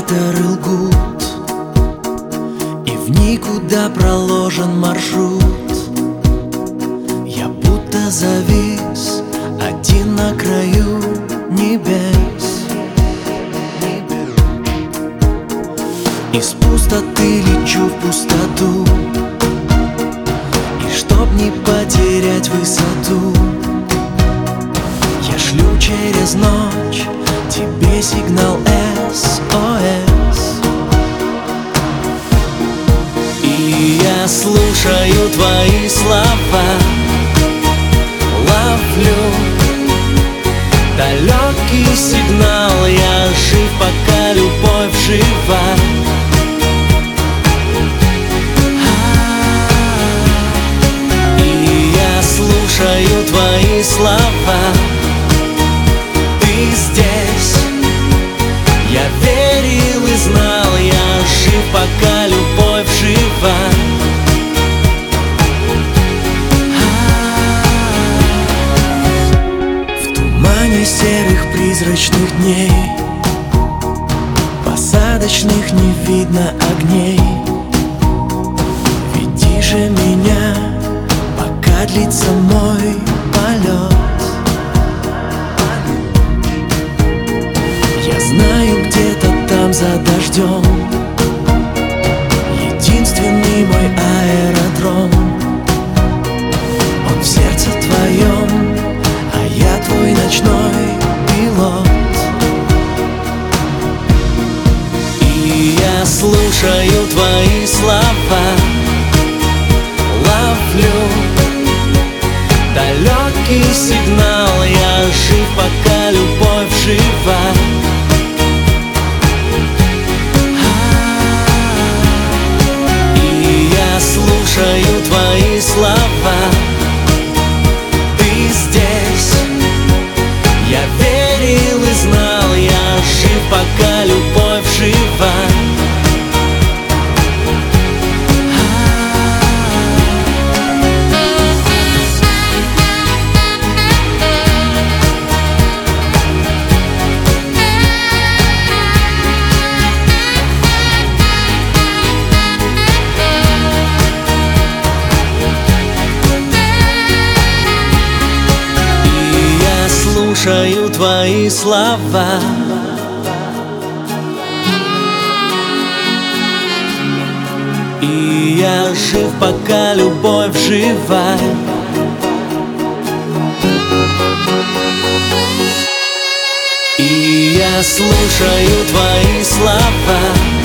навигаторы лгут, и в никуда проложен маршрут. Я будто завис один на краю небес. Из пустоты лечу в пустоту, и чтоб не потерять высоту, я шлю через ночь тебе сигнал SOS. И я слушаю твои слова, ловлю далекий сигнал. Я жив, пока любовь жива. И я слушаю твои слова. Ты здесь, я верил и знал. Я жив, пока любовь жива. В тумане серых призрачных дней, посадочных не видно огней. Веди же меня, пока длится мой полет. Я знаю, где-то там за дождем единственный мой аэродром. Он в сердце твоем, а я твой ночной пилот. И я слушаю твои слова, ловлю далекий сигнал. Я жив, пока любовь жива. И я слушаю твои слова. Ты здесь, я верил и знал. Я жив, пока любовь жива. Слушаю твои слова. И я жив, пока любовь жива. И я слушаю твои слова.